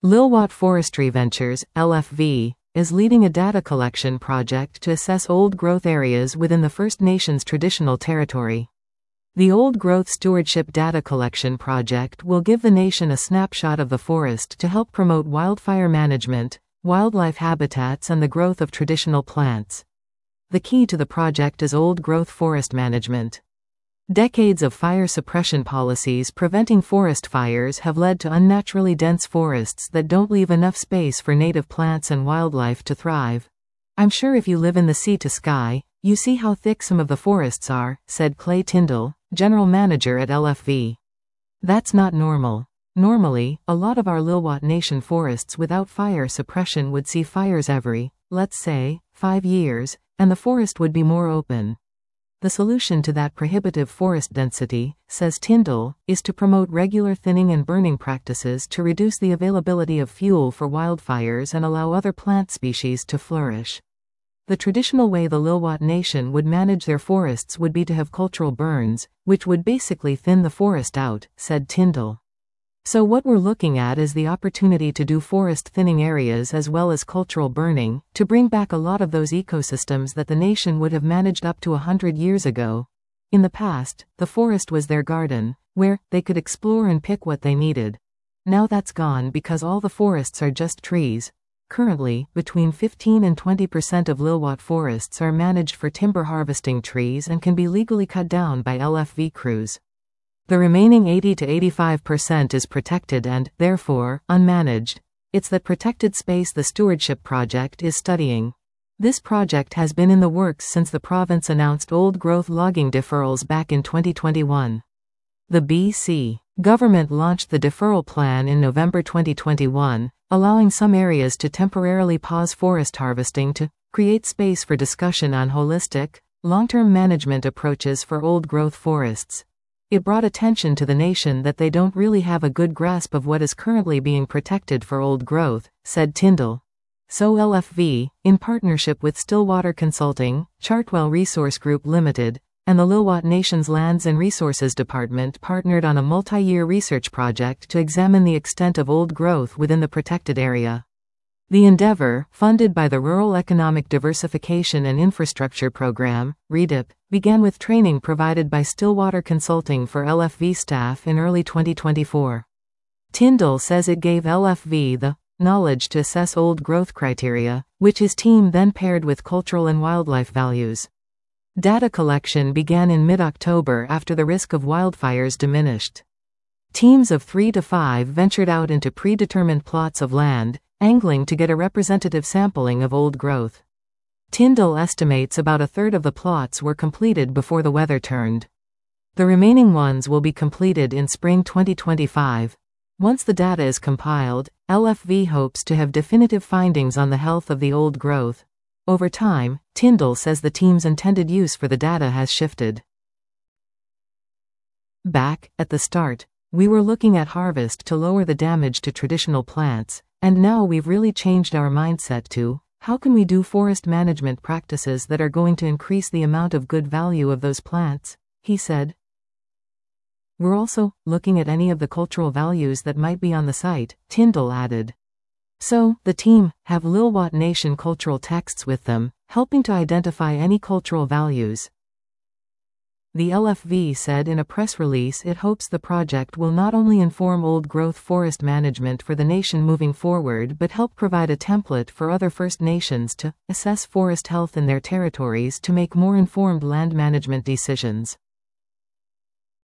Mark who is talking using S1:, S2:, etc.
S1: Lilwat Forestry Ventures, LFV, is leading a data collection project to assess old growth areas within the First Nations traditional territory. The Old Growth Stewardship Data Collection Project will give the nation a snapshot of the forest to help promote wildfire management, wildlife habitats, and the growth of traditional plants. The key to the project is old growth forest management. Decades of fire suppression policies preventing forest fires have led to unnaturally dense forests that don't leave enough space for native plants and wildlife to thrive. "I'm sure if you live in the sea to sky, you see how thick some of the forests are," said Clay Tyndall, general manager at LFV. "That's not normal. Normally, a lot of our Lilwat Nation forests without fire suppression would see fires every, let's say, 5 years, and the forest would be more open. The solution to that prohibitive forest density," says Tyndall, "is to promote regular thinning and burning practices to reduce the availability of fuel for wildfires and allow other plant species to flourish. The traditional way the Lilwat Nation would manage their forests would be to have cultural burns, which would basically thin the forest out," said Tyndall. "So what we're looking at is the opportunity to do forest thinning areas as well as cultural burning, to bring back a lot of those ecosystems that the nation would have managed up to 100 years ago. In the past, the forest was their garden, where they could explore and pick what they needed. Now that's gone because all the forests are just trees. Currently, between 15 and 20% of Lilwat forests are managed for timber harvesting trees and can be legally cut down by LFV crews. The remaining 80 to 85% is protected and, therefore, unmanaged. It's that protected space the Stewardship Project is studying. This project has been in the works since the province announced old growth logging deferrals back in 2021. The BC government launched the deferral plan in November 2021, allowing some areas to temporarily pause forest harvesting to create space for discussion on holistic, long-term management approaches for old growth forests. It brought attention to the nation that they don't really have a good grasp of what is currently being protected for old growth, said Tyndall. So LFV, in partnership with Stillwater Consulting, Chartwell Resource Group Limited, and the Lilwat Nation's Lands and Resources Department partnered on a multi-year research project to examine the extent of old growth within the protected area. The endeavor, funded by the Rural Economic Diversification and Infrastructure Program, REDIP, began with training provided by Stillwater Consulting for LFV staff in early 2024. Tyndall says it gave LFV the knowledge to assess old growth criteria, which his team then paired with cultural and wildlife values. Data collection began in mid-October after the risk of wildfires diminished. Teams of 3 to 5 ventured out into predetermined plots of land, angling to get a representative sampling of old growth. Tyndall estimates about a third of the plots were completed before the weather turned. The remaining ones will be completed in spring 2025. Once the data is compiled, LFV hopes to have definitive findings on the health of the old growth. Over time, Tyndall says the team's intended use for the data has shifted. Back at the start, we were looking at harvest to lower the damage to traditional plants, and now we've really changed our mindset to, how can we do forest management practices that are going to increase the amount of good value of those plants, he said. We're also looking at any of the cultural values that might be on the site, Tyndall added. So, the team have Lilwat Nation cultural texts with them, helping to identify any cultural values. The LFV said in a press release it hopes the project will not only inform old growth forest management for the nation moving forward but help provide a template for other First Nations to assess forest health in their territories to make more informed land management decisions.